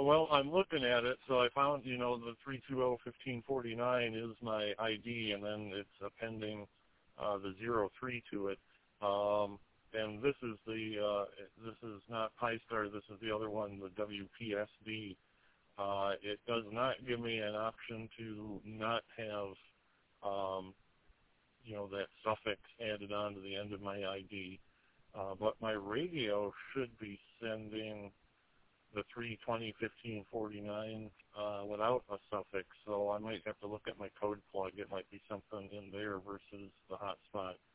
Well, I'm looking at it, so I found, the 320-1549 is my ID, and then it's appending the 03 to it. And this is this is not Pi-Star, this is the other one, the WPSD. It does not give me an option to not have, that suffix added on to the end of my ID. But my radio should be sending the 320-1549 without a suffix, so I might have to look at my code plug. It might be something in there versus the hotspot.